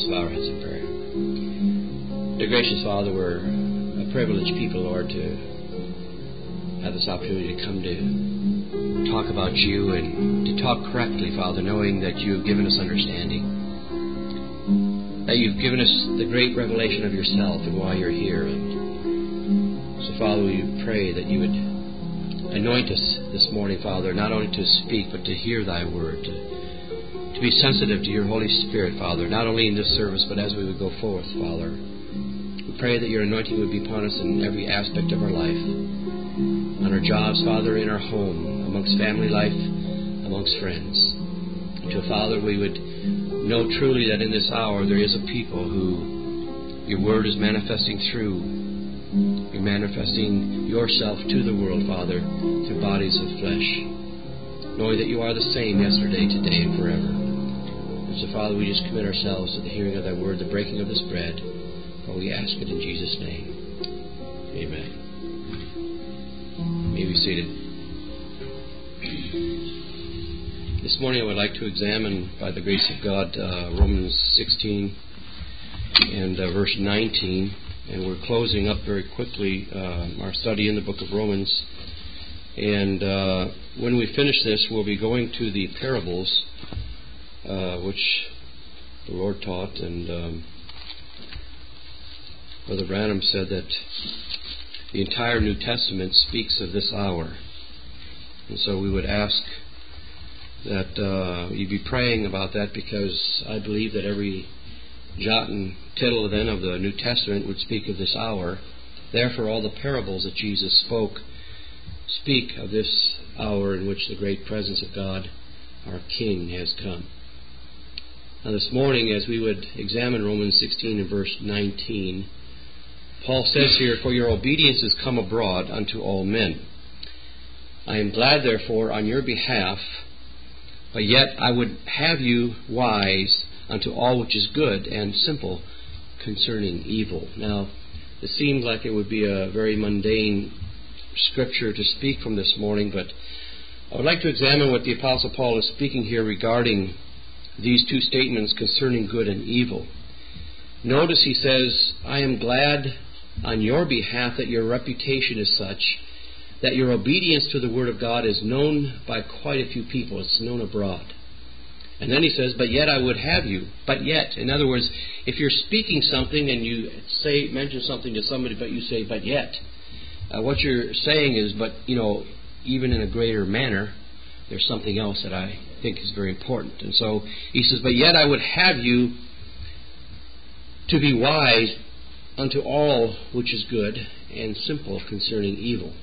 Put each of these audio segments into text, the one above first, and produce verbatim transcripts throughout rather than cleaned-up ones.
Let's bow our heads in prayer. Dear gracious Father, we're a privileged people, Lord, to have this opportunity to come to talk about you and to talk correctly, Father, knowing that you have given us understanding, that you've given us the great revelation of yourself and why you're here. And so, Father, we pray that you would anoint us this morning, Father, not only to speak, but to hear thy word, to, to be sensitive to your Holy Spirit, Father, not only in this service, but as we would go forth, Father. We pray that your anointing would be upon us in every aspect of our life, on our jobs, Father, in our home, amongst family life, amongst friends. Until, Father, we would know truly that in this hour there is a people who your word is manifesting through. You're manifesting yourself to the world, Father, through bodies of flesh, knowing that you are the same yesterday, today, and forever. And so, Father, we just commit ourselves to the hearing of thy word, the breaking of this bread, for we ask it in Jesus' name. Amen. You may be seated. This morning I would like to examine, by the grace of God, uh, Romans sixteen and uh, verse nineteen. And we're closing up very quickly uh, our study in the book of Romans. And uh, when we finish this, we'll be going to the parables, uh, which the Lord taught. And um, Brother Branham said that the entire New Testament speaks of this hour. And so we would ask that uh, you be praying about that, because I believe that every jot and tittle then of the New Testament would speak of this hour. Therefore, all the parables that Jesus spoke speak of this hour in which the great presence of God, our King, has come. Now this morning, as we would examine Romans sixteen and verse nineteen, Paul says here, "For your obedience is come abroad unto all men. I am glad, therefore, on your behalf, but yet I would have you wise unto all which is good, and simple concerning evil." Now, it seemed like it would be a very mundane scripture to speak from this morning, but I would like to examine what the Apostle Paul is speaking here regarding these two statements concerning good and evil. Notice he says, "I am glad on your behalf that your reputation is such that your obedience to the Word of God is known by quite a few people. It's known abroad." And then he says, "But yet I would have you." But yet. In other words, if you're speaking something and you say, mention something to somebody, but you say, "But yet," uh, what you're saying is, but, you know, even in a greater manner, there's something else that I think is very important. And so he says, "But yet I would have you to be wise unto all which is good, and simple concerning evil."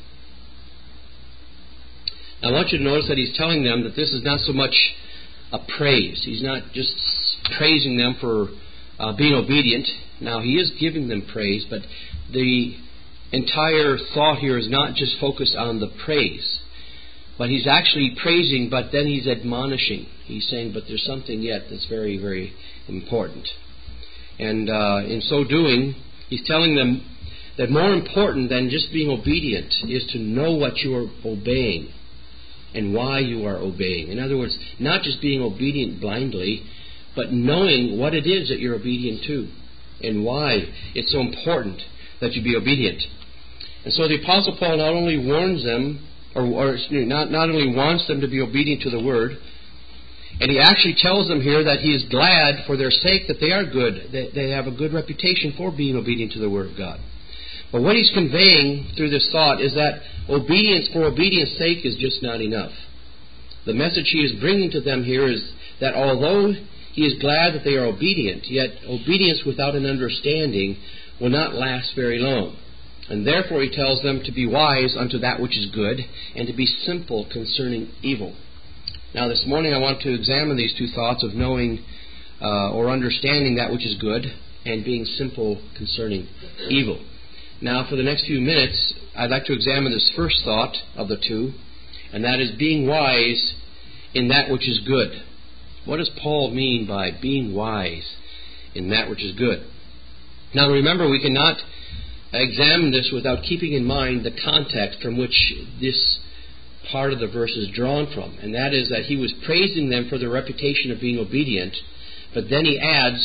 Now, I want you to notice that he's telling them that this is not so much a praise. He's not just praising them for uh, being obedient. Now, he is giving them praise, but the entire thought here is not just focused on the praise, but he's actually praising, but then he's admonishing. He's saying, but there's something yet that's very, very important. And uh, in so doing, he's telling them that more important than just being obedient is to know what you are obeying and why you are obeying. In other words, not just being obedient blindly, but knowing what it is that you're obedient to and why it's so important that you be obedient. And so the Apostle Paul not only warns them, or, or not, not only wants them to be obedient to the Word, and he actually tells them here that he is glad for their sake that they are good. They, they have a good reputation for being obedient to the Word of God. But what he's conveying through this thought is that obedience for obedience sake is just not enough. The message he is bringing to them here is that although he is glad that they are obedient, yet obedience without an understanding will not last very long. And therefore he tells them to be wise unto that which is good, and to be simple concerning evil. Now this morning I want to examine these two thoughts of knowing uh, or understanding that which is good, and being simple concerning evil. Now, for the next few minutes, I'd like to examine this first thought of the two, and that is being wise in that which is good. What does Paul mean by being wise in that which is good? Now, remember, we cannot examine this without keeping in mind the context from which this part of the verse is drawn from, and that is that he was praising them for their reputation of being obedient, but then he adds,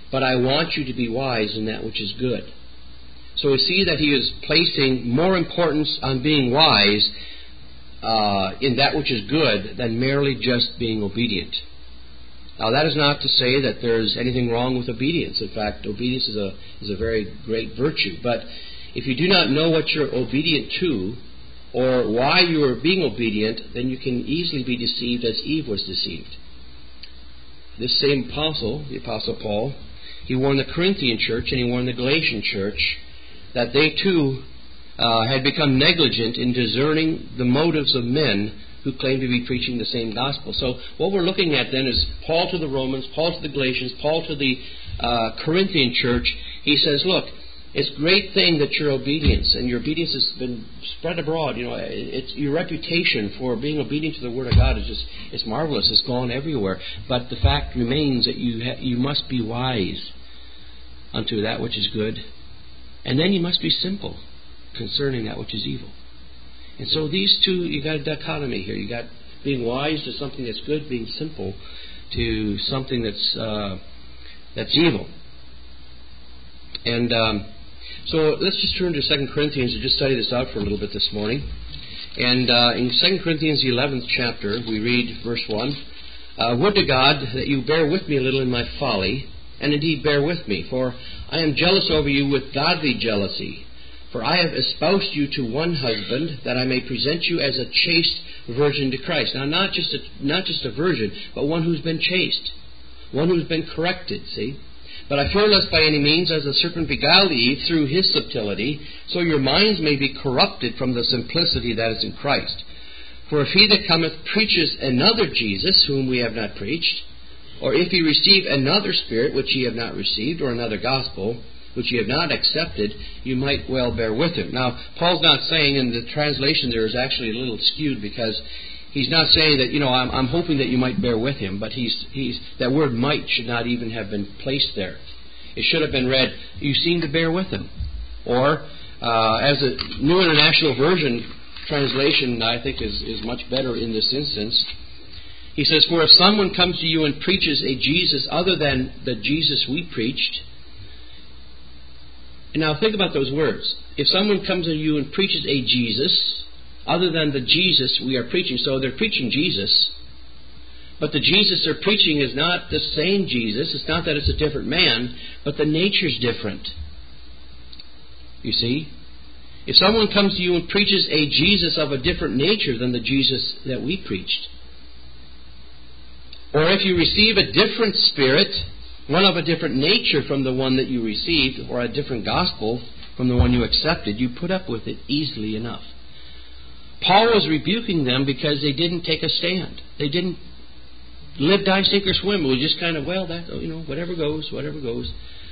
but I want you to be wise in that which is good. So we see that he is placing more importance on being wise uh, in that which is good than merely just being obedient. Now, that is not to say that there's anything wrong with obedience. In fact, obedience is a is a very great virtue. But if you do not know what you're obedient to or why you are being obedient, then you can easily be deceived as Eve was deceived. This same apostle, the Apostle Paul, he warned the Corinthian church and he warned the Galatian church that they too uh, had become negligent in discerning the motives of men who claim to be preaching the same gospel. So what we're looking at then is Paul to the Romans, Paul to the Galatians, Paul to the uh, Corinthian church. He says, look, it's a great thing that your obedience, and your obedience has been spread abroad. You know, it's your reputation for being obedient to the Word of God is just, it's marvelous. It's gone everywhere. But the fact remains that you ha- you must be wise unto that which is good, and then you must be simple concerning that which is evil. And so these two, you got a dichotomy here. You got being wise to something that's good, being simple to something that's uh, that's evil. And um, so let's just turn to Second Corinthians and just study this out for a little bit this morning. And uh, in Second Corinthians, the eleventh chapter, we read verse one, uh, would to God that you bear with me a little in my folly, and indeed bear with me, for I am jealous over you with godly jealousy. For I have espoused you to one husband, that I may present you as a chaste virgin to Christ. Now, not just a, not just a virgin, but one who's been chaste, one who's been corrected, see? But I fear lest by any means, as the serpent beguiled Eve through his subtlety, so your minds may be corrupted from the simplicity that is in Christ. For if he that cometh preaches another Jesus, whom we have not preached, or if he receive another spirit, which ye have not received, or another gospel, which ye have not accepted, you might well bear with him. Now, Paul's not saying, and the translation there is actually a little skewed, because he's not saying that, you know, I'm, I'm hoping that you might bear with him, but he's, he's that word might should not even have been placed there. It should have been read, you seem to bear with him. Or, uh, as a New International Version translation, I think is, is much better in this instance. He says, for if someone comes to you and preaches a Jesus other than the Jesus we preached. And now think about those words. If someone comes to you and preaches a Jesus other than the Jesus we are preaching, so they're preaching Jesus, but the Jesus they're preaching is not the same Jesus. It's not that it's a different man, but the nature's different. You see? If someone comes to you and preaches a Jesus of a different nature than the Jesus that we preached, or if you receive a different spirit, one of a different nature from the one that you received, or a different gospel from the one you accepted, you put up with it easily enough. Paul was rebuking them because they didn't take a stand. They didn't live, die, sink, or swim. It was just kind of, well, that, you know, whatever goes, whatever goes.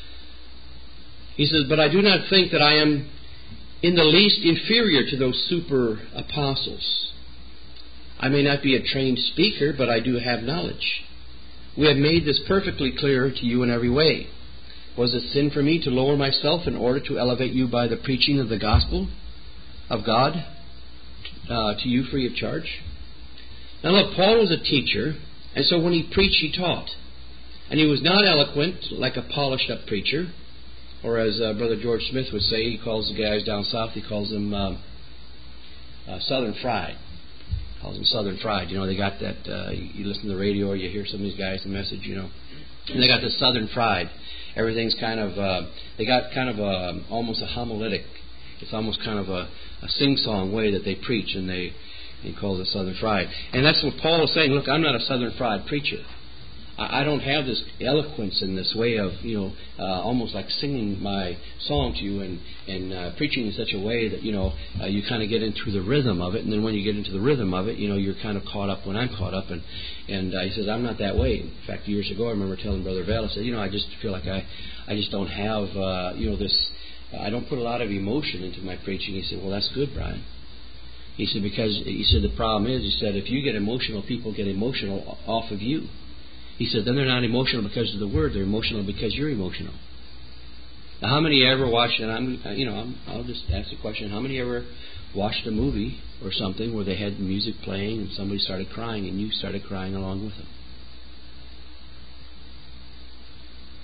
He says, but I do not think that I am in the least inferior to those super apostles. I may not be a trained speaker, but I do have knowledge. We have made this perfectly clear to you in every way. Was it sin for me to lower myself in order to elevate you by the preaching of the gospel of God uh, to you free of charge? Now look, Paul was a teacher, and so when he preached, he taught. And he was not eloquent like a polished up preacher, or as uh, Brother George Smith would say, he calls the guys down south, he calls them uh, uh, Southern fried. Calls them Southern fried. You know, they got that, uh, you listen to the radio or you hear some of these guys, the message, you know, and they got the Southern fried. Everything's kind of, uh, they got kind of a, almost a homiletic. It's almost kind of a, a sing-song way that they preach, and they, he calls it Southern fried. And that's what Paul is saying. Look, I'm not a Southern fried preacher. I, I don't have this eloquence and this way of, you know, uh, almost like singing my song to you and, and uh, preaching in such a way that, you know, uh, you kind of get into the rhythm of it. And then when you get into the rhythm of it, you know, you're kind of caught up when I'm caught up. And, and uh, he says, I'm not that way. In fact, years ago, I remember telling Brother Vale, I said, you know, I just feel like I, I just don't have, uh, you know, this, I don't put a lot of emotion into my preaching. He said, well, that's good, Brian. He said, because, he said, the problem is, he said, if you get emotional, people get emotional off of you. He said, then they're not emotional because of the word, they're emotional because you're emotional. Now, how many ever watched, and I'm, you know, I'm, I'll just ask the question, how many ever watched a movie or something where they had music playing and somebody started crying and you started crying along with them?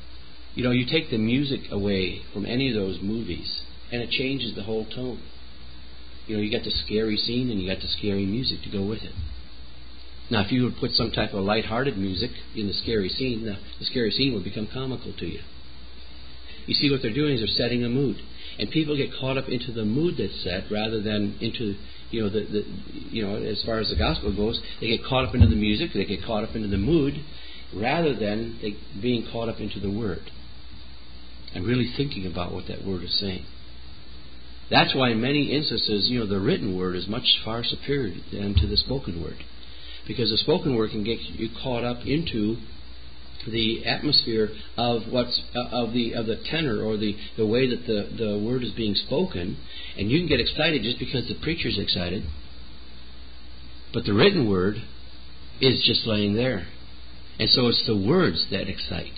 You know, you take the music away from any of those movies, and it changes the whole tone. You know, you got the scary scene and you got the scary music to go with it. Now, if you would put some type of light-hearted music in the scary scene, the, the scary scene would become comical to you. You see, what they're doing is they're setting a mood. And people get caught up into the mood that's set rather than into, you know, the, the you know, as far as the gospel goes, they get caught up into the music, they get caught up into the mood, rather than they being caught up into the Word and really thinking about what that Word is saying. That's why in many instances, you know, the written Word is much far superior than to the spoken Word. Because the spoken Word can get you caught up into the atmosphere of what's uh, of the of the tenor or the, the way that the, the Word is being spoken, and you can get excited just because the preacher's excited. But the written Word is just laying there. And so it's the words that excite.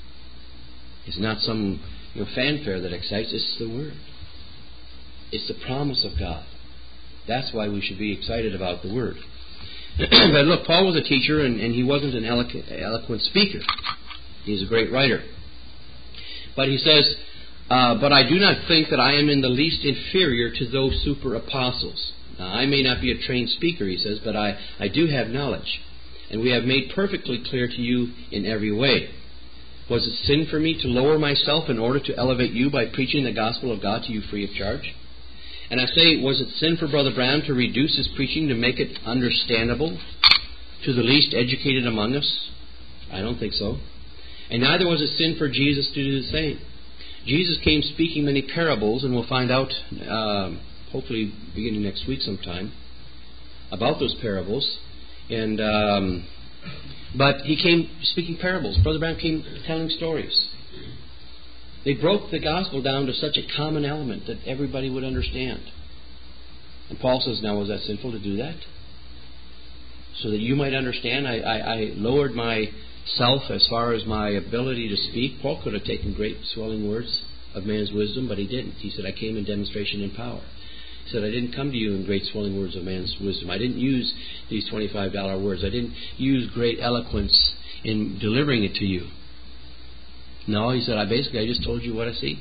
It's not some you know, fanfare that excites, it's the Word. It's the promise of God. That's why we should be excited about the Word. But look, Paul was a teacher, and, and he wasn't an eloquent, eloquent speaker. He's a great writer. But he says, uh, but I do not think that I am in the least inferior to those super apostles. Now, I may not be a trained speaker, he says, but I, I do have knowledge. And we have made perfectly clear to you in every way. Was it sin for me to lower myself in order to elevate you by preaching the gospel of God to you free of charge? And I say, was it sin for Brother Branham to reduce his preaching to make it understandable to the least educated among us? I don't think so. And neither was it sin for Jesus to do the same. Jesus came speaking many parables, and we'll find out, uh, hopefully beginning next week sometime, about those parables. And um, but he came speaking parables. Brother Branham came telling stories. They broke the gospel down to such a common element that everybody would understand. And Paul says, now was that sinful to do that? So that you might understand, I, I, I lowered myself as far as my ability to speak. Paul could have taken great swelling words of man's wisdom, but he didn't. He said, I came in demonstration and power. He said, I didn't come to you in great swelling words of man's wisdom. I didn't use these twenty-five dollar words. I didn't use great eloquence in delivering it to you. No, he said, I basically, I just told you what I see.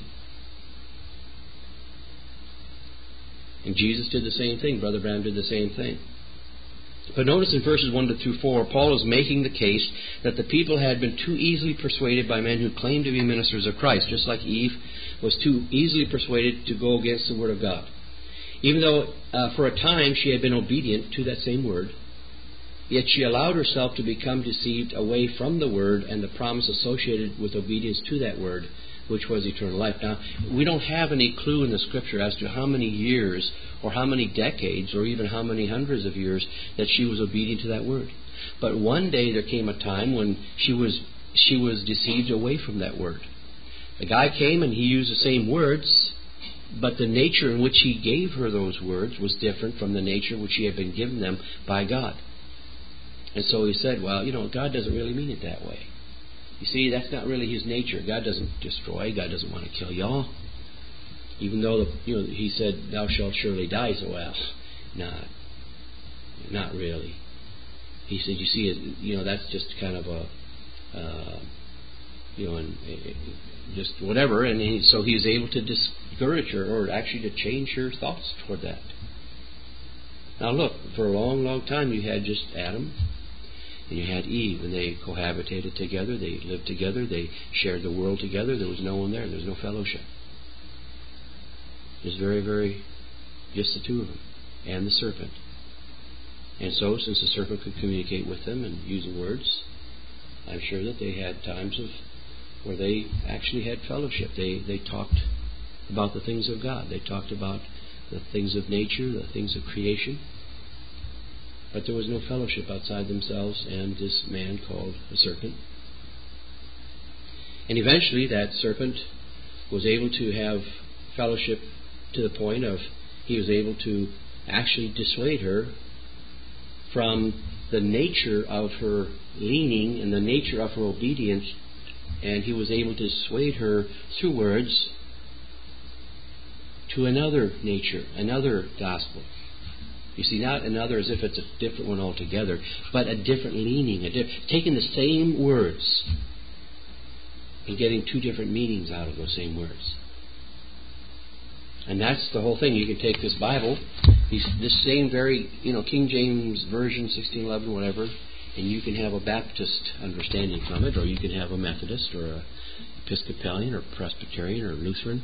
And Jesus did the same thing. Brother Branham did the same thing. But notice in verses one to through four, Paul is making the case that the people had been too easily persuaded by men who claimed to be ministers of Christ, just like Eve was too easily persuaded to go against the Word of God. Even though uh, for a time she had been obedient to that same Word, yet she allowed herself to become deceived away from the Word and the promise associated with obedience to that Word, which was eternal life. Now, we don't have any clue in the Scripture as to how many years or how many decades or even how many hundreds of years that she was obedient to that Word. But one day there came a time when she was she was deceived away from that Word. The guy came and he used the same words, but the nature in which he gave her those words was different from the nature which he had been given them by God. And so he said, well, you know, God doesn't really mean it that way. You see, that's not really His nature. God doesn't destroy. God doesn't want to kill y'all. Even though, the, you know, He said, thou shalt surely die. So, well, not, not really. He said, you see, you know, that's just kind of a, uh, you know, and, uh, just whatever. And he, so he was able to discourage her, or actually to change her thoughts toward that. Now look, for a long, long time you had just Adam and you had Eve, and they cohabitated together, they lived together, they shared the world together. There was no one there, there was no fellowship. It was very, very, just the two of them, and the serpent. And so, since the serpent could communicate with them and use words, I'm sure that they had times of where they actually had fellowship. They they talked about the things of God. They talked about the things of nature, the things of creation. But there was no fellowship outside themselves and this man called the serpent. And eventually that serpent was able to have fellowship to the point of he was able to actually dissuade her from the nature of her leaning and the nature of her obedience, and he was able to dissuade her through words to another nature, another gospel. You see, not another as if it's a different one altogether, but a different leaning, a diff- taking the same words, and getting two different meanings out of those same words. And that's the whole thing. You can take this Bible, these, this same very, you know, King James Version, sixteen eleven, whatever, and you can have a Baptist understanding from it, or you can have a Methodist, or a Episcopalian, or Presbyterian, or Lutheran.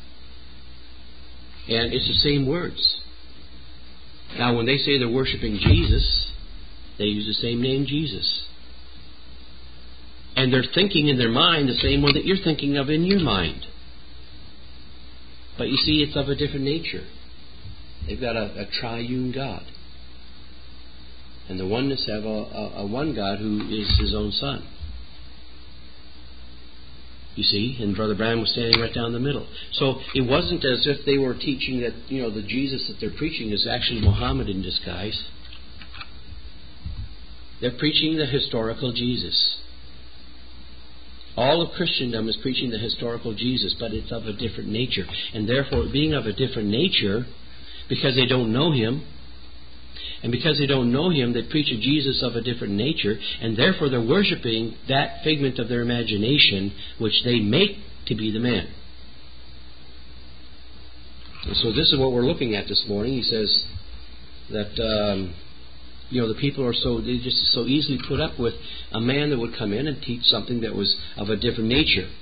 And it's the same words. Now, when they say they're worshiping Jesus, they use the same name, Jesus. And they're thinking in their mind the same one that you're thinking of in your mind. But you see, it's of a different nature. They've got a, a triune God. And the oneness have a, a, a one God who is His own Son. You see, and Brother Branham was standing right down the middle. So it wasn't as if they were teaching that, you know, the Jesus that they're preaching is actually Muhammad in disguise. They're preaching the historical Jesus. All of Christendom is preaching the historical Jesus, but it's of a different nature. And therefore, being of a different nature, because they don't know Him, and because they don't know Him, they preach a Jesus of a different nature, and therefore they're worshiping that figment of their imagination which they make to be the man. And so this is what we're looking at this morning. He says that um, you know, the people are so they just so easily put up with a man that would come in and teach something that was of a different nature.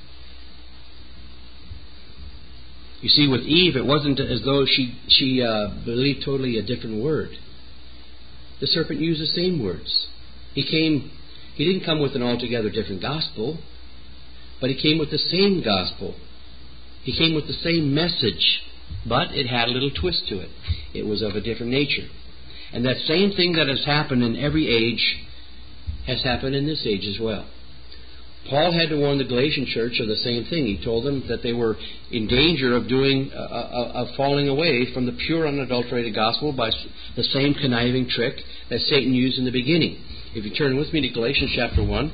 You see, with Eve, it wasn't as though she she uh, believed totally a different word. The serpent used the same words. He came. He didn't come with an altogether different gospel, but he came with the same gospel. He came with the same message, but it had a little twist to it. It was of a different nature. And that same thing that has happened in every age has happened in this age as well. Paul had to warn the Galatian church of the same thing. He told them that they were in danger of doing, uh, uh, of falling away from the pure, unadulterated gospel by the same conniving trick that Satan used in the beginning. If you turn with me to Galatians chapter one,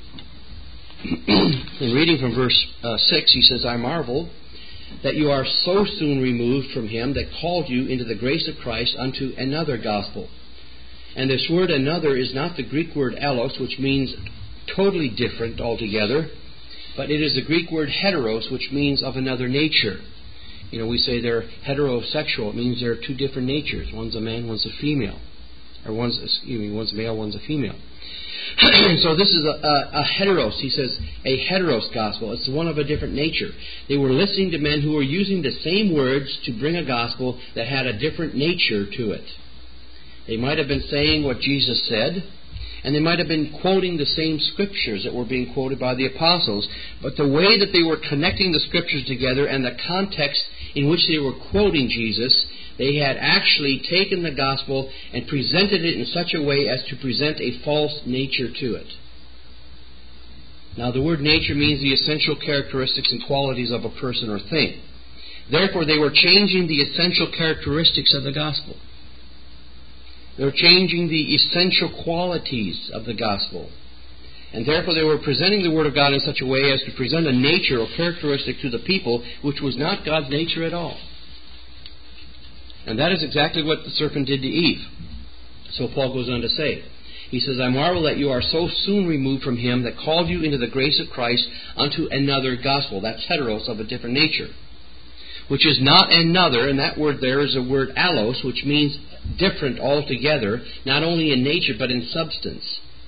and reading from verse uh, six, he says, "I marvel that you are so soon removed from Him that called you into the grace of Christ unto another gospel." And this word "another" is not the Greek word "allos," which means totally different altogether, but it is the Greek word "heteros," which means of another nature. You know, we say they're heterosexual. It means there are two different natures. One's a man, one's a female. Or one's, excuse me, one's male, one's a female. So this is a, a, a heteros. He says a heteros gospel. It's one of a different nature. They were listening to men who were using the same words to bring a gospel that had a different nature to it. They might have been saying what Jesus said, and they might have been quoting the same scriptures that were being quoted by the apostles, but the way that they were connecting the scriptures together and the context in which they were quoting Jesus, they had actually taken the gospel and presented it in such a way as to present a false nature to it. Now, the word nature means the essential characteristics and qualities of a person or thing. Therefore, they were changing the essential characteristics of the gospel. They were changing the essential qualities of the gospel. And therefore they were presenting the Word of God in such a way as to present a nature or characteristic to the people which was not God's nature at all. And that is exactly what the serpent did to Eve. So Paul goes on to say, he says, "I marvel that you are so soon removed from Him that called you into the grace of Christ unto another gospel." That's heteros, of a different nature. Which is not another, and that word there is a word allos, which means different altogether, not only in nature but in substance.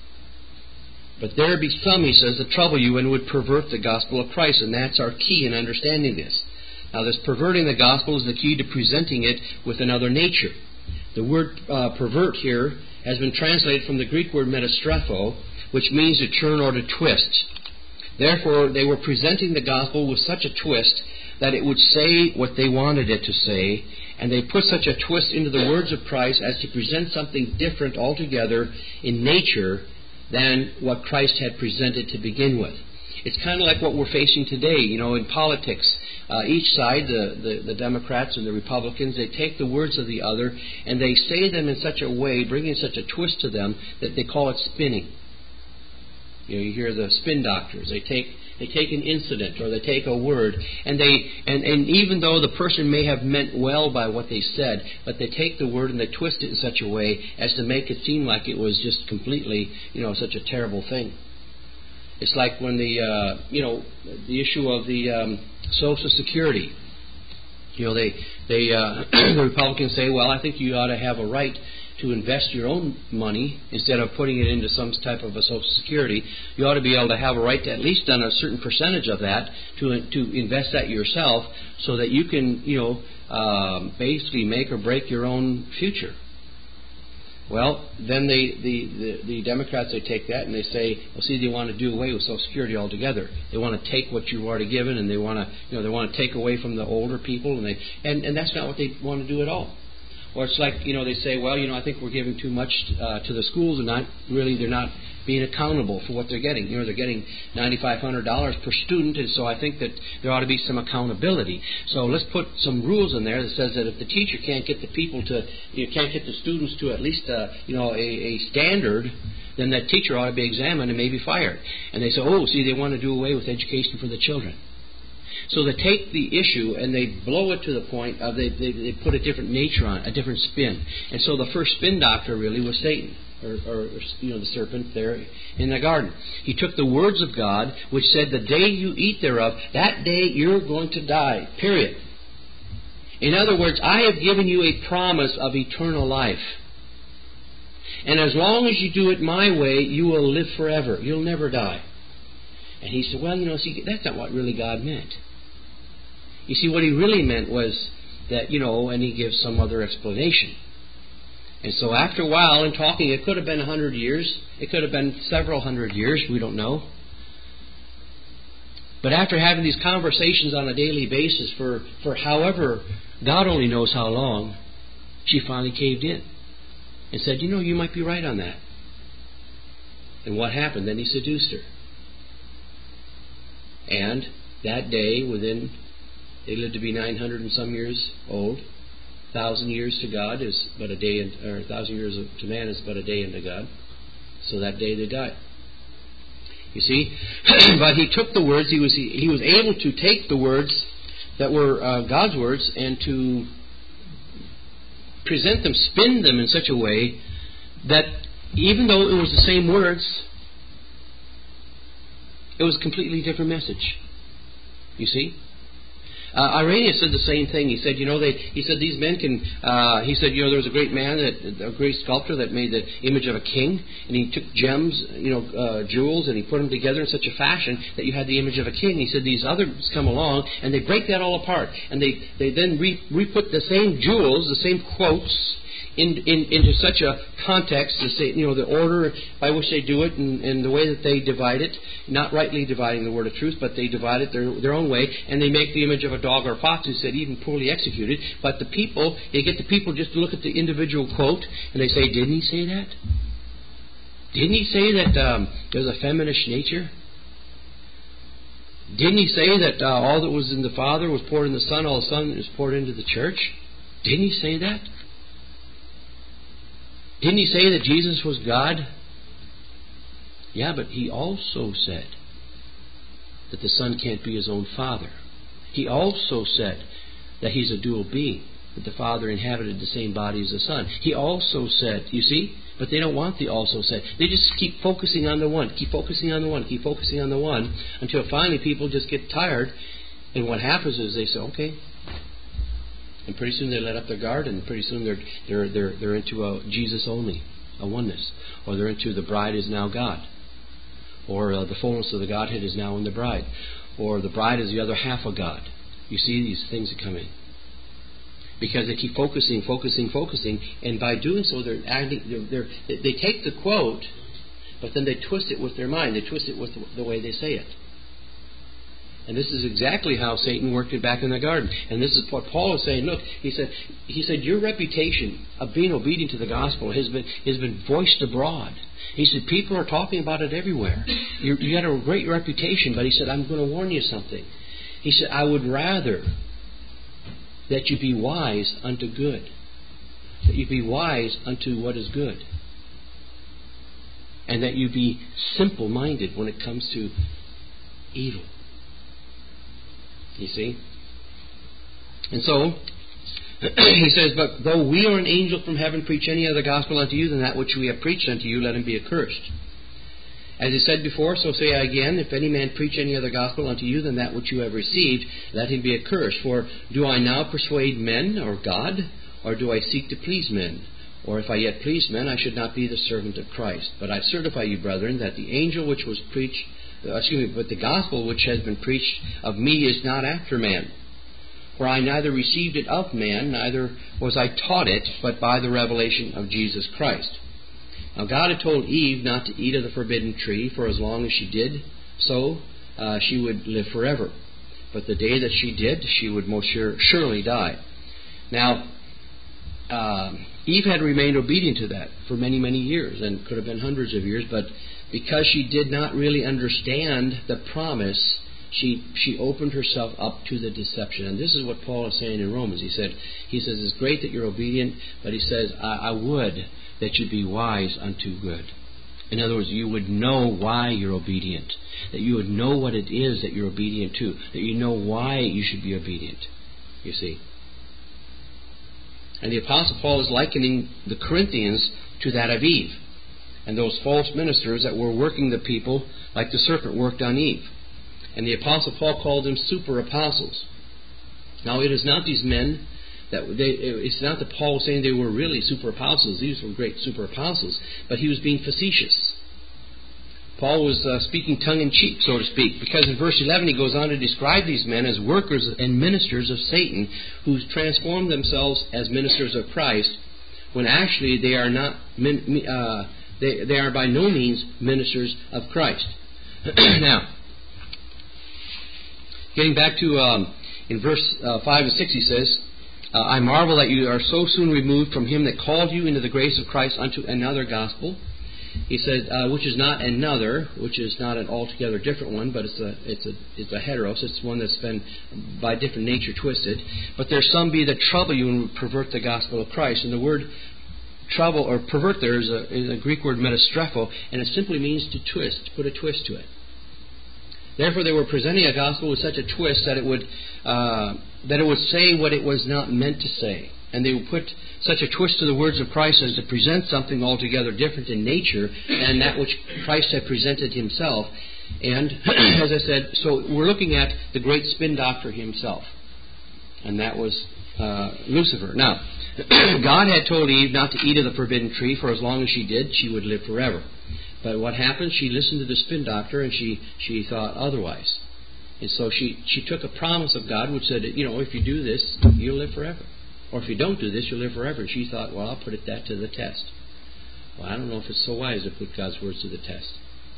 "But there be some," he says, "that trouble you and would pervert the gospel of Christ." And that's our key in understanding this. Now, this perverting the gospel is the key to presenting it with another nature. The word uh, pervert here has been translated from the Greek word metastrepho, which means to turn or to twist. Therefore, they were presenting the gospel with such a twist that it would say what they wanted it to say, and they put such a twist into the words of Christ as to present something different altogether in nature than what Christ had presented to begin with. It's kind of like what we're facing today, you know, in politics. Uh, each side, the, the, the Democrats and the Republicans, they take the words of the other and they say them in such a way, bringing such a twist to them, that they call it spinning. You know, you hear the spin doctors. They take they take an incident or they take a word, and they and, and even though the person may have meant well by what they said, but they take the word and they twist it in such a way as to make it seem like it was just completely, you know, such a terrible thing. It's like when the, uh, you know, the issue of the um, Social Security. You know, they, they uh, the Republicans say, well, I think you ought to have a right to invest your own money instead of putting it into some type of a Social Security. You ought to be able to have a right to at least on a certain percentage of that to to invest that yourself, so that you can, you know, um, basically make or break your own future. Well, then they, the, the, the Democrats, they take that and they say, well, see, they want to do away with Social Security altogether. They want to take what you've already given, and they want to, you know, they want to take away from the older people, and they, and, and that's not what they want to do at all. Or it's like, you know, they say, well, you know, I think we're giving too much uh, to the schools, and not really, they're not being accountable for what they're getting. You know, they're getting nine thousand five hundred dollars per student, and so I think that there ought to be some accountability. So let's put some rules in there that says that if the teacher can't get the people to, you know, can't get the students to at least, uh, you know, a, a standard, then that teacher ought to be examined and maybe fired. And they say, oh, see, they want to do away with education for the children. So they take the issue and they blow it to the point of they, they, they put a different nature on it, a different spin. And so the first spin doctor really was Satan, or, or you know, the serpent there in the garden. He took the words of God, which said, the day you eat thereof, that day you're going to die, period. In other words, I have given you a promise of eternal life. And as long as you do it my way, you will live forever. You'll never die. And he said, well, you know, see, that's not what really God meant. You see, what he really meant was that, you know, and he gives some other explanation. And so after a while, in talking, it could have been a hundred years. It could have been several hundred years. We don't know. But after having these conversations on a daily basis for, for however, God only knows how long, she finally caved in and said, you know, you might be right on that. And what happened? Then he seduced her. And that day, within, they lived to be nine hundred and some years old. A thousand years to God is but a day, in, or a thousand years to man is but a day unto God. So that day they died. You see, but he took the words. He was he, he was able to take the words that were uh, God's words and to present them, spin them in such a way that even though it was the same words, it was a completely different message. You see? Uh, Irenaeus said the same thing. He said, you know, they, he said these men can, uh, he said, you know, there was a great man, that, a great sculptor that made the image of a king, and he took gems, you know, uh, jewels, and he put them together in such a fashion that you had the image of a king. He said these others come along, and they break that all apart, and they, they then re, re-put the same jewels, the same quotes, In, in, into such a context, to say, you know, the order by which they do it and, and the way that they divide it, not rightly dividing the word of truth, but they divide it their, their own way, and they make the image of a dog or a fox, who said even poorly executed. But the people, they get the people just to look at the individual quote, and they say, didn't he say that? Didn't he say that um, there's a feminist nature? Didn't he say that uh, all that was in the Father was poured in the Son, all the Son is poured into the church? Didn't he say that? Didn't he say that Jesus was God? Yeah, but he also said that the Son can't be his own Father. He also said that he's a dual being, that the Father inhabited the same body as the Son. He also said, you see, but they don't want the also said. They just keep focusing on the one, keep focusing on the one, keep focusing on the one, until finally people just get tired, and what happens is they say, okay. And pretty soon they let up their guard, and pretty soon they're they're they're they're into a Jesus only, a oneness, or they're into the bride is now God, or uh, the fullness of the Godhead is now in the bride, or the bride is the other half of God. You see these things that come in because they keep focusing, focusing, focusing, and by doing so, they're adding. They're, they're, they take the quote, but then they twist it with their mind. They twist it with the way they say it. And this is exactly how Satan worked it back in the garden. And this is what Paul is saying. Look, he said, he said, your reputation of being obedient to the gospel has been has been voiced abroad. He said, people are talking about it everywhere. You you got a great reputation, but he said, I'm going to warn you something. He said, I would rather that you be wise unto good, that you be wise unto what is good, and that you be simple-minded when it comes to evil. You see? And so, he says, but though we or an angel from heaven preach any other gospel unto you than that which we have preached unto you, let him be accursed. As he said before, so say I again, if any man preach any other gospel unto you than that which you have received, let him be accursed. For do I now persuade men or God, or do I seek to please men? Or if I yet please men, I should not be the servant of Christ. But I certify you, brethren, that the angel which was preached, uh, excuse me, but the gospel which has been preached of me is not after man. For I neither received it of man, neither was I taught it, but by the revelation of Jesus Christ. Now God had told Eve not to eat of the forbidden tree, for as long as she did so, uh, she would live forever. But the day that she did, she would most sure, surely die. Now, uh, Eve had remained obedient to that for many, many years, and could have been hundreds of years, but because she did not really understand the promise, she she opened herself up to the deception. And this is what Paul is saying in Romans. He said, he says, it's great that you're obedient, but he says, I, I would that you be wise unto good. In other words, you would know why you're obedient, that you would know what it is that you're obedient to, that you know why you should be obedient, you see. And the Apostle Paul is likening the Corinthians to that of Eve, and those false ministers that were working the people like the serpent worked on Eve. And the Apostle Paul called them super apostles. Now, it is not these men that they, it's not that Paul was saying they were really super apostles. These were great super apostles, but he was being facetious. Paul was uh, speaking tongue-in-cheek, so to speak, because in verse eleven he goes on to describe these men as workers and ministers of Satan, who transform themselves as ministers of Christ, when actually they are not. Uh, they, they are by no means ministers of Christ. Now, getting back to um, in verse uh, five and six, he says, Uh, I marvel that you are so soon removed from him that called you into the grace of Christ unto another gospel. He said, uh, which is not another, which is not an altogether different one, but it's a it's a it's a heteros. It's one that's been by different nature twisted. But there some be that trouble you and pervert the gospel of Christ. And the word trouble or pervert there is a, is a Greek word metastrepho, and it simply means to twist, to put a twist to it. Therefore, they were presenting a gospel with such a twist that it would uh, that it would say what it was not meant to say, and they would put such a twist to the words of Christ as to present something altogether different in nature than that which Christ had presented Himself. And as I said, so we're looking at the great spin doctor himself, and that was uh, Lucifer. Now, God had told Eve not to eat of the forbidden tree, for as long as she did, she would live forever. But what happened? She listened to the spin doctor, and she, she thought otherwise. And so she, she took a promise of God which said, you know, if you do this, you'll live forever. Or if you don't do this, you'll live forever. And she thought, well, I'll put it that to the test. Well, I don't know if it's so wise to put God's words to the test.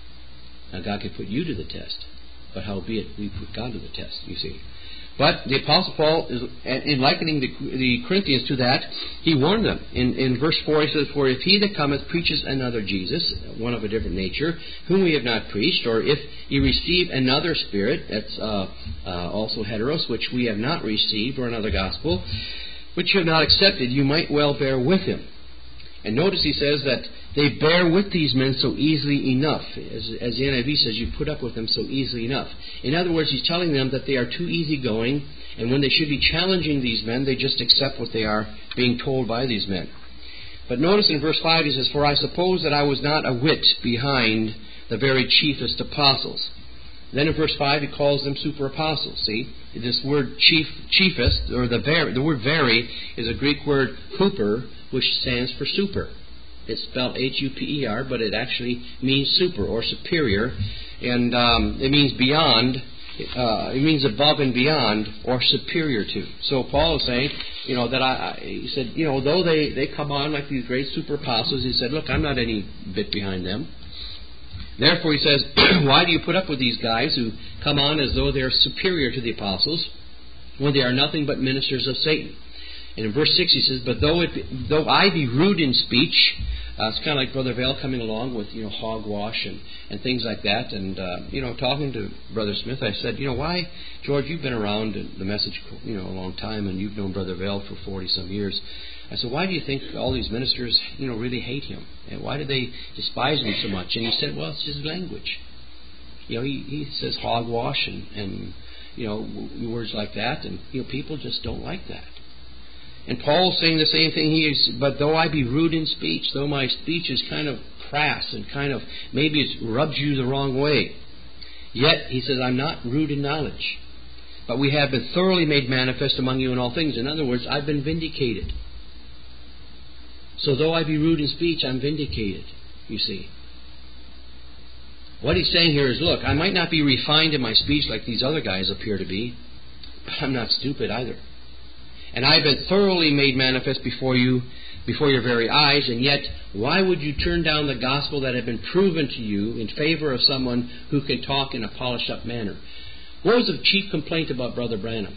Now, God can put you to the test, but howbeit we put God to the test, you see. But the Apostle Paul, is, in likening the, the Corinthians to that, he warned them. In, in verse four, he says, For if he that cometh preaches another Jesus, one of a different nature, whom we have not preached, or if ye receive another spirit, that's uh, uh, also heteros, which we have not received, or another gospel, which you have not accepted, you might well bear with him. And notice he says that they bear with these men so easily enough. As, as the N I V says, you put up with them so easily enough. In other words, he's telling them that they are too easygoing, and when they should be challenging these men, they just accept what they are being told by these men. But notice in verse five he says, For I suppose that I was not a whit behind the very chiefest apostles. Then in verse five he calls them super apostles. See, this word chief, chiefest, or the very, the word very, is a Greek word huper, which stands for super. It's spelled H U P E R, but it actually means super or superior, and um, it means beyond. Uh, it means above and beyond or superior to. So Paul is saying, you know, that I, I he said, you know, though they, they come on like these great super apostles, he said, look, I'm not any bit behind them. Therefore, he says, why do you put up with these guys who come on as though they're superior to the apostles when they are nothing but ministers of Satan? And in verse six he says, But though it be, though I be rude in speech, uh, it's kind of like Brother Vale coming along with, you know, hogwash and, and things like that. And, uh, you know, talking to Brother Smith, I said, you know, why, George, you've been around the message, you know, a long time, and you've known Brother Vale for forty-some years. I said, why do you think all these ministers, you know, really hate him? And why do they despise him so much? And he said, well, it's his language. You know, he, he says hogwash and, and, you know, words like that, and, you know, people just don't like that. And Paul's saying the same thing. He is, but though I be rude in speech, though my speech is kind of crass and kind of, maybe it rubs you the wrong way, yet, he says, I'm not rude in knowledge. But we have been thoroughly made manifest among you in all things. In other words, I've been vindicated. So though I be rude in speech, I'm vindicated, you see. What he's saying here is, look, I might not be refined in my speech like these other guys appear to be, but I'm not stupid either. And I've been thoroughly made manifest before you, before your very eyes, and yet why would you turn down the gospel that had been proven to you in favor of someone who can talk in a polished up manner? What was the chief complaint about Brother Branham?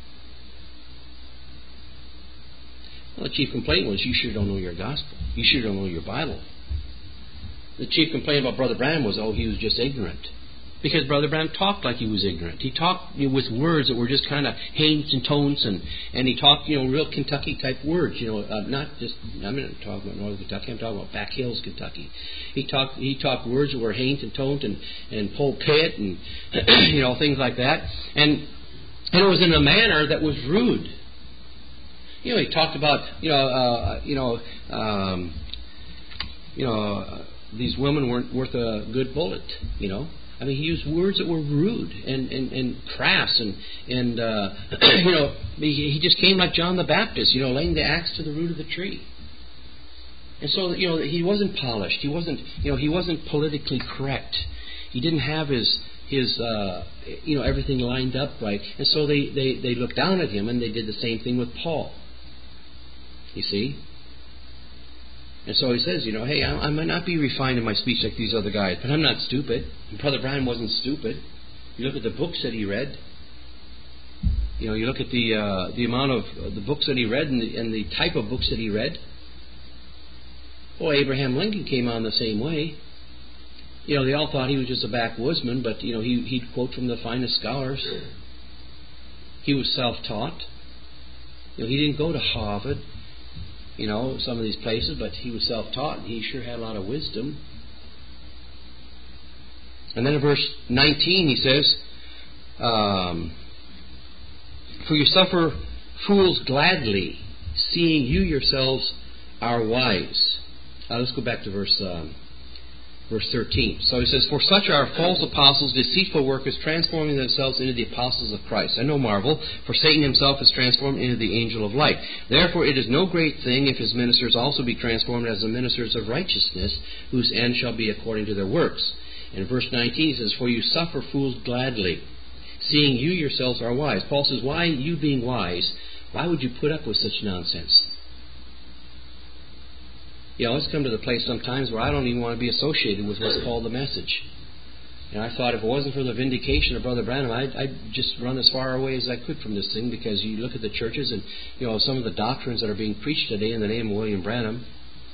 Well, the chief complaint was, you sure don't know your gospel. You sure don't know your Bible. The chief complaint about Brother Branham was, oh, he was just ignorant. Because Brother Branham talked like he was ignorant. He talked, you know, with words that were just kind of haints and tones, and, and he talked, you know, real Kentucky-type words. You know, uh, not just, I'm not talking about Northern Kentucky, I'm talking about Back Hills, Kentucky. He talked he talked words that were haint and toned and, and pulpit and, you know, things like that. And, and it was in a manner that was rude. You know, he talked about, you know, uh, you know, um, you know, uh, these women weren't worth a good bullet, you know. I mean, he used words that were rude and, and, and crass, and, and uh, you know, he, he just came like John the Baptist, you know, laying the axe to the root of the tree. And so, you know, he wasn't polished. He wasn't, you know, he wasn't politically correct. He didn't have his, his uh, you know, everything lined up right. And so they, they, they looked down at him, and they did the same thing with Paul. You see? And so he says, you know, hey, I, I might not be refined in my speech like these other guys, but I'm not stupid. And Brother Branham wasn't stupid. You look at the books that he read. You know, you look at the uh, the amount of uh, the books that he read and the, and the type of books that he read. Well, Abraham Lincoln came on the same way. You know, they all thought he was just a backwoodsman, but, you know, he, he'd quote from the finest scholars. He was self-taught. You know, he didn't go to Harvard, you know, some of these places, but he was self-taught, and he sure had a lot of wisdom. And then in verse nineteen he says, um, for you suffer fools gladly, seeing you yourselves are wise. Uh, let's go back to verse um, verse thirteen. So he says, for such are false apostles, deceitful workers, transforming themselves into the apostles of Christ. And no marvel, for Satan himself is transformed into the angel of light. Therefore it is no great thing if his ministers also be transformed as the ministers of righteousness, whose end shall be according to their works. And verse nineteen says, for you suffer fools gladly, seeing you yourselves are wise. Paul says, why, you being wise, why would you put up with such nonsense? You know, it's come to the place sometimes where I don't even want to be associated with what's called the message. And I thought if it wasn't for the vindication of Brother Branham, I'd, I'd just run as far away as I could from this thing, because you look at the churches and, you know, some of the doctrines that are being preached today in the name of William Branham.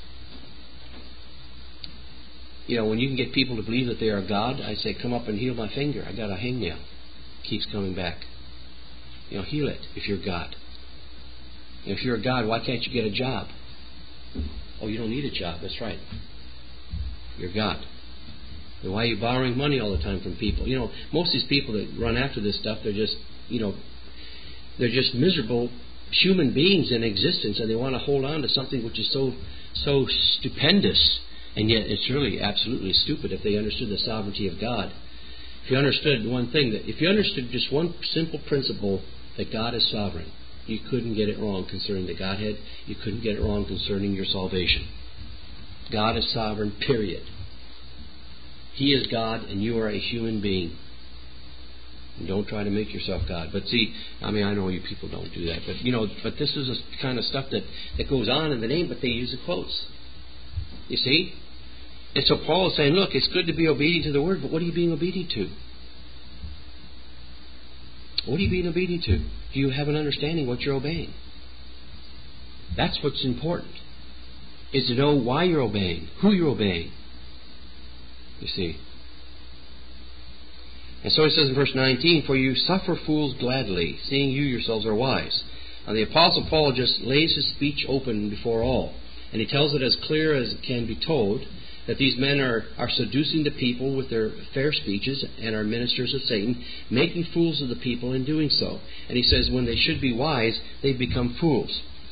You know, when you can get people to believe that they are God, I say, come up and heal my finger. I got a hangnail. Keeps coming back. You know, heal it if you're God. If you're God, why can't you get a job? Oh, you don't need a job. That's right. You're God. Then why are you borrowing money all the time from people? You know, most of these people that run after this stuff, they're just, you know, they're just miserable human beings in existence, and they want to hold on to something which is so, so stupendous. And yet it's really absolutely stupid if they understood the sovereignty of God. If you understood one thing, that if you understood just one simple principle, that God is sovereign, you couldn't get it wrong concerning the Godhead. You couldn't get it wrong concerning your salvation. God is sovereign, period. He is God, and you are a human being. And don't try to make yourself God. But see, I mean, I know you people don't do that, but you know, but this is the kind of stuff that, that goes on in the name, but they use the quotes. You see? And so Paul is saying, look, it's good to be obedient to the Word, but what are you being obedient to? What are you being obedient to? Do you have an understanding what you're obeying? That's what's important, is to know why you're obeying, who you're obeying. You see? And so he says in verse nineteen, for you suffer fools gladly, seeing you yourselves are wise. Now the Apostle Paul just lays his speech open before all, and he tells it as clear as it can be told, that these men are, are seducing the people with their fair speeches and are ministers of Satan, making fools of the people in doing so. And he says when they should be wise, they've become fools.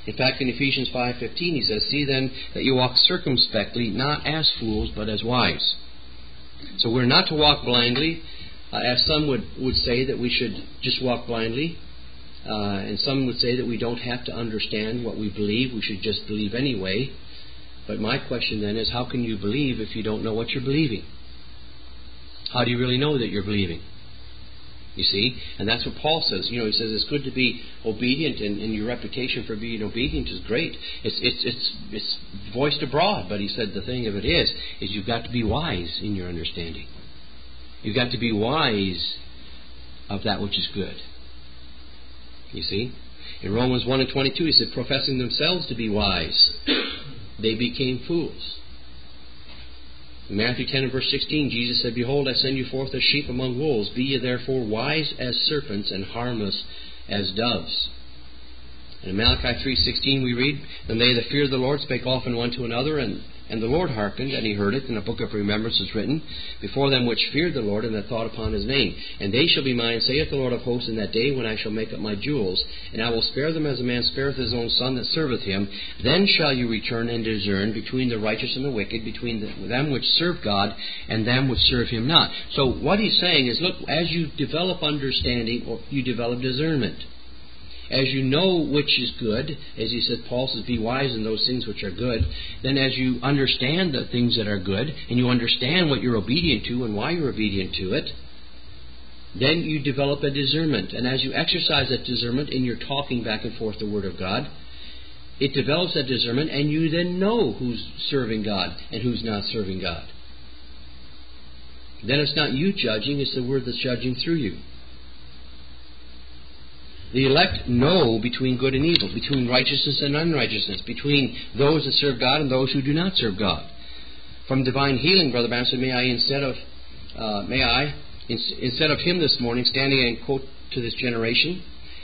In fact, in Ephesians five fifteen, he says, "See then that you walk circumspectly, not as fools, but as wise." So we're not to walk blindly, uh, as some would, would say that we should just walk blindly. Uh, and some would say that we don't have to understand what we believe. We should just believe anyway. But my question then is, how can you believe if you don't know what you're believing? How do you really know that you're believing? You see? And that's what Paul says. You know, he says it's good to be obedient, and, and your reputation for being obedient is great. It's, it's, it's, it's voiced abroad, but he said the thing of it is, is you've got to be wise in your understanding. You've got to be wise of that which is good. You see? In Romans one and twenty-two, he said, professing themselves to be wise, they became fools. In Matthew ten and verse sixteen, Jesus said, "Behold, I send you forth as sheep among wolves. Be ye therefore wise as serpents and harmless as doves." And in Malachi three sixteen we read, "Then they that feared the Lord spake often one to another, and, and the Lord hearkened, and he heard it. And a book of remembrance is written before them which feared the Lord, and that thought upon his name. And they shall be mine, saith the Lord of hosts, in that day when I shall make up my jewels. And I will spare them as a man spareth his own son that serveth him. Then shall you return and discern between the righteous and the wicked, between the, them which serve God and them which serve him not." So what he's saying is, look, as you develop understanding, you develop discernment. As you know which is good, as he said, Paul says, be wise in those things which are good. Then as you understand the things that are good, and you understand what you're obedient to and why you're obedient to it, then you develop a discernment. And as you exercise that discernment in your talking back and forth the Word of God, it develops that discernment, and you then know who's serving God and who's not serving God. Then it's not you judging, it's the Word that's judging through you. The elect know between good and evil, between righteousness and unrighteousness, between those that serve God and those who do not serve God. From divine healing, Brother Branham said, may I, instead of, uh, may I, in, instead of him this morning, standing and quote to this generation,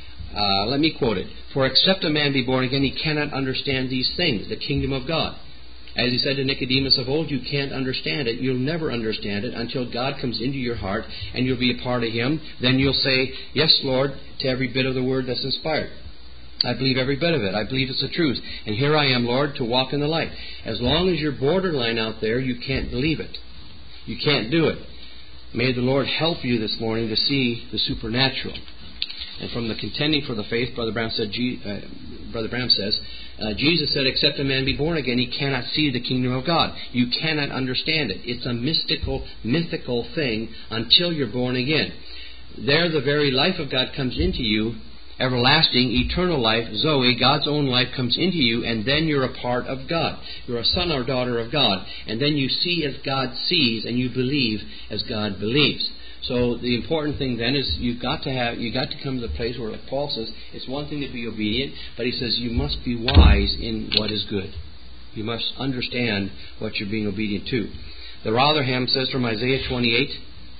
uh, let me quote it. "For except a man be born again, he cannot understand these things, the kingdom of God. As he said to Nicodemus of old, you can't understand it. You'll never understand it until God comes into your heart and you'll be a part of Him. Then you'll say, yes, Lord, to every bit of the Word that's inspired. I believe every bit of it. I believe it's the truth. And here I am, Lord, to walk in the light." As long as you're borderline out there, you can't believe it. You can't do it. May the Lord help you this morning to see the supernatural. And from the contending for the faith, Brother Branham said, uh, Brother Branham says, uh, Jesus said, "Except a man be born again, he cannot see the kingdom of God." You cannot understand it. It's a mystical, mythical thing until you're born again. There, the very life of God comes into you, everlasting, eternal life, Zoe, God's own life comes into you, and then you're a part of God. You're a son or daughter of God. And then you see as God sees, and you believe as God believes. So the important thing then is you've got to have, you've got to come to the place where, like Paul says, it's one thing to be obedient, but he says you must be wise in what is good. You must understand what you're being obedient to. The Rotherham says from Isaiah twenty-eight,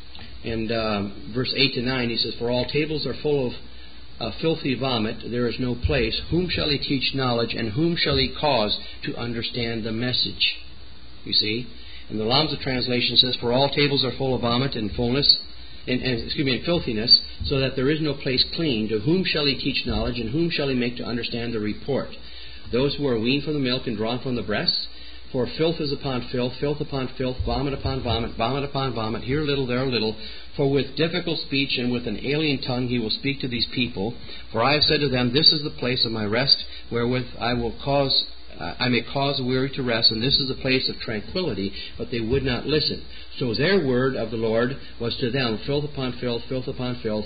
and uh, verse eight to nine, he says, "For all tables are full of uh, filthy vomit, there is no place. Whom shall he teach knowledge, and whom shall he cause to understand the message?" You see? And the Lamsa translation says, "For all tables are full of vomit and fullness, And, and, excuse me, and filthiness, so that there is no place clean. To whom shall he teach knowledge, and whom shall he make to understand the report? Those who are weaned from the milk and drawn from the breasts? For filth is upon filth, filth upon filth, vomit upon vomit, vomit upon vomit, here a little, there a little. For with difficult speech and with an alien tongue he will speak to these people. For I have said to them, this is the place of my rest, wherewith I will cause I may cause the weary to rest, and this is a place of tranquility, but they would not listen. So their word of the Lord was to them, filth upon filth, filth upon filth,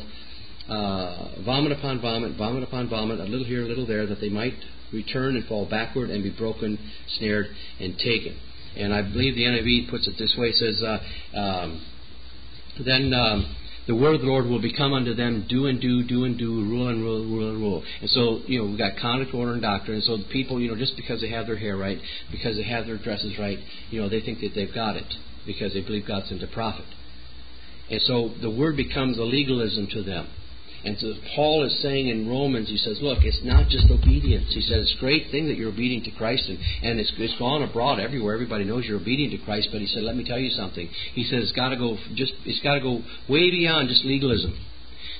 uh, vomit upon vomit, vomit upon vomit, a little here, a little there, that they might return and fall backward and be broken, snared, and taken. And I believe the N I V puts it this way, it says, uh, um, then... Um, the word of the Lord will become unto them do and do, do and do, rule and rule, rule and rule. And so, you know, we've got conduct, order, and doctrine. And so the people, you know, just because they have their hair right, because they have their dresses right, you know, they think that they've got it because they believe God sent a prophet. And so the word becomes a legalism to them. And so Paul is saying in Romans, he says, look, it's not just obedience. He says, it's a great thing that you're obedient to Christ, and, and it's, it's gone abroad everywhere. Everybody knows you're obedient to Christ. But he said, let me tell you something. He says, it's got to go just, it's got to go way beyond just legalism.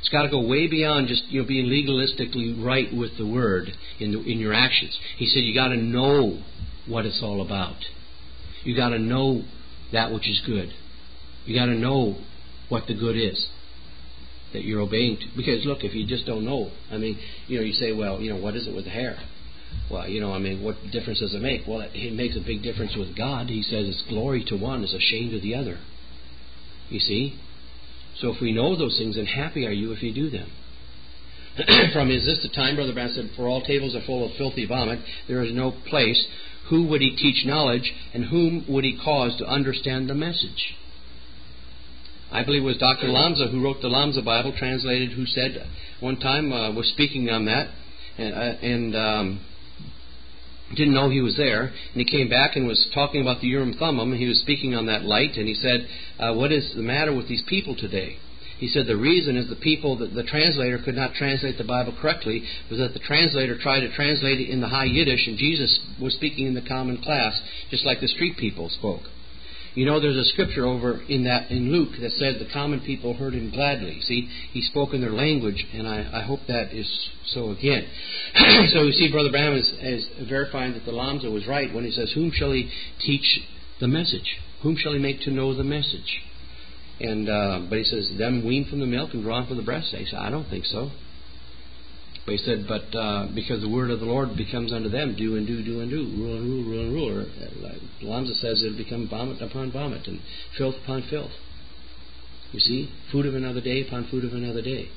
It's got to go way beyond just, you know, being legalistically right with the Word in the, in your actions. He said you got to know what it's all about. You got to know that which is good. You got to know what the good is that you're obeying to. Because look, if you just don't know, I mean, you know, you say, well, you know, what is it with the hair? Well, you know, I mean, what difference does it make? Well, it, it makes a big difference with God. He says it's glory to one is a shame to the other. You see? So if we know those things, then happy are you if you do them. From is this the time, Brother Branham said, for all tables are full of filthy vomit, there is no place. Who would he teach knowledge, and whom would he cause to understand the message? I believe it was Doctor Lamsa who wrote the Lamsa Bible, translated, who said one time, uh, was speaking on that, and, uh, and um, didn't know he was there, and he came back and was talking about the Urim Thummim, and he was speaking on that light, and he said, uh, what is the matter with these people today? He said the reason is the people, that the translator could not translate the Bible correctly, was that the translator tried to translate it in the High Yiddish, and Jesus was speaking in the common class, just like the street people spoke. You know, there's a scripture over in that in Luke that said the common people heard him gladly. See, he spoke in their language, and I, I hope that is so again. So you see, Brother Branham is, is verifying that the Lamsa was right when he says, whom shall he teach the message? Whom shall he make to know the message? And uh, but he says, them weaned from the milk and drawn from the breast. He said, I don't think so. But he said, but uh, because the word of the Lord becomes unto them, do and do, do and do, rule and rule, rule and rule. Or, like Lamsa says, it'll become vomit upon vomit and filth upon filth. You see, food of another day upon food of another day.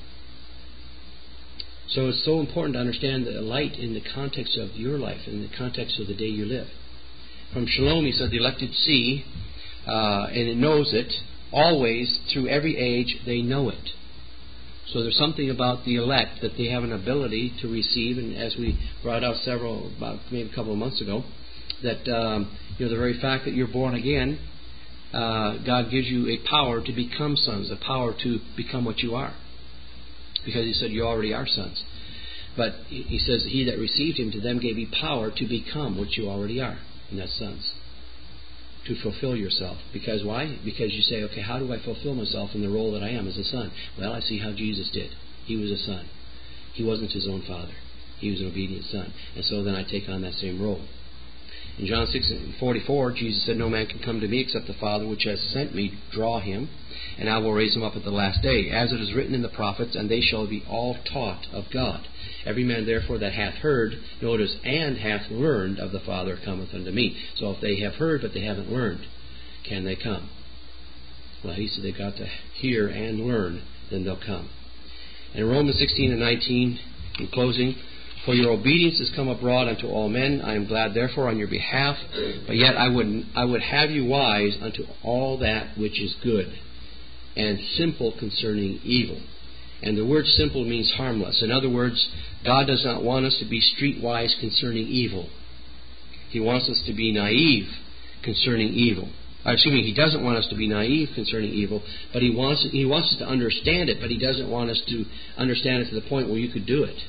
So it's so important to understand the light in the context of your life, in the context of the day you live. From Shalom, he said, the elected see, uh, and it knows it, always, through every age, they know it. So there's something about the elect that they have an ability to receive, and as we brought out several, about maybe a couple of months ago, that um, you know the very fact that you're born again, uh, God gives you a power to become sons, a power to become what you are, because He said you already are sons. But He says He that received Him, to them gave He power to become what you already are, and that's sons. To fulfill yourself. Because why? Because you say, okay, how do I fulfill myself in the role that I am as a son? Well, I see how Jesus did. He was a son. He wasn't His own father. He was an obedient son. And so then I take on that same role. In John six forty-four, Jesus said, no man can come to me except the Father which has sent me draw him, and I will raise him up at the last day. As it is written in the prophets, and they shall be all taught of God. Every man therefore that hath heard, notice, and hath learned of the Father cometh unto me. So if they have heard but they haven't learned, can they come? Well, he said they've got to hear and learn, then they'll come. And in Romans sixteen and nineteen, in closing, for your obedience is come abroad unto all men. I am glad therefore on your behalf, but yet I would I would have you wise unto all that which is good, and simple concerning evil. And the word simple means harmless. In other words, God does not want us to be streetwise concerning evil. He wants us to be naive concerning evil. Or, excuse me, He doesn't want us to be naive concerning evil, but He wants He wants us to understand it, but He doesn't want us to understand it to the point where you could do it.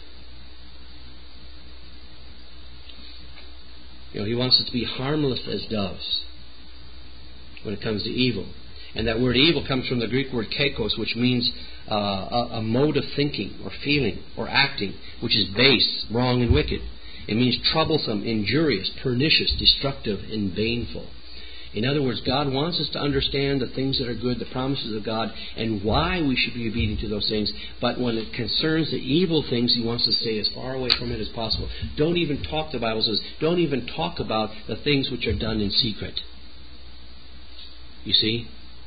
You know, He wants us to be harmless as doves when it comes to evil. And that word evil comes from the Greek word kakos, which means uh, a, a mode of thinking or feeling or acting, which is base, wrong, and wicked. It means troublesome, injurious, pernicious, destructive, and baneful. In other words, God wants us to understand the things that are good, the promises of God, and why we should be obedient to those things. But when it concerns the evil things, He wants us to stay as far away from it as possible. Don't even talk, the Bible says, don't even talk about the things which are done in secret. You see?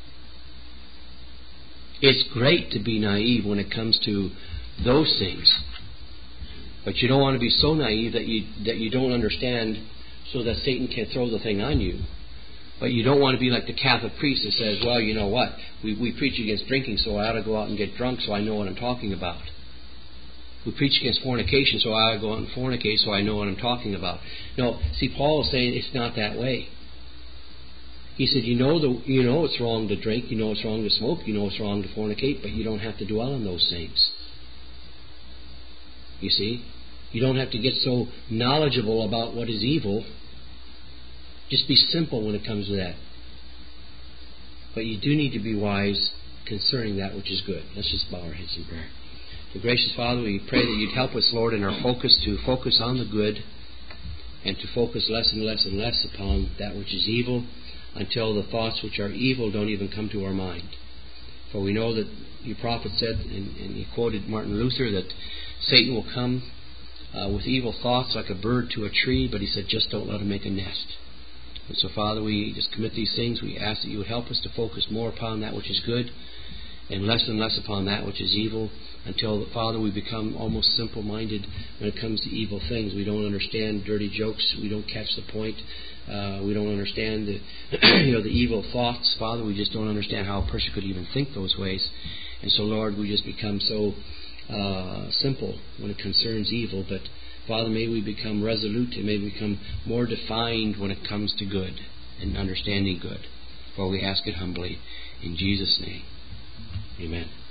It's great to be naive when it comes to those things. But you don't want to be so naive that you that you don't understand, so that Satan can throw the thing on you. But you don't want to be like the Catholic priest that says, well, you know what, we, we preach against drinking, so I ought to go out and get drunk so I know what I'm talking about. We preach against fornication, so I ought to go out and fornicate so I know what I'm talking about. No, see, Paul is saying it's not that way. He said, you know the, you know it's wrong to drink, you know it's wrong to smoke, you know it's wrong to fornicate, but you don't have to dwell on those things. You see? You don't have to get so knowledgeable about what is evil. Just be simple when it comes to that. But you do need to be wise concerning that which is good. Let's just bow our heads in prayer. So, gracious Father, we pray that you'd help us, Lord, in our focus to focus on the good and to focus less and less and less upon that which is evil until the thoughts which are evil don't even come to our mind. For we know that your prophet said, and, and he quoted Martin Luther, that Satan will come uh, with evil thoughts like a bird to a tree, but he said, just don't let him make a nest. And so, Father, we just commit these things. We ask that you would help us to focus more upon that which is good and less and less upon that which is evil until, Father, we become almost simple-minded when it comes to evil things. We don't understand dirty jokes. We don't catch the point. Uh, we don't understand the, you know, the evil thoughts. Father, we just don't understand how a person could even think those ways. And so, Lord, we just become so uh, simple when it concerns evil. But, Father, may we become resolute and may we become more defined when it comes to good and understanding good. For we ask it humbly in Jesus' name. Amen.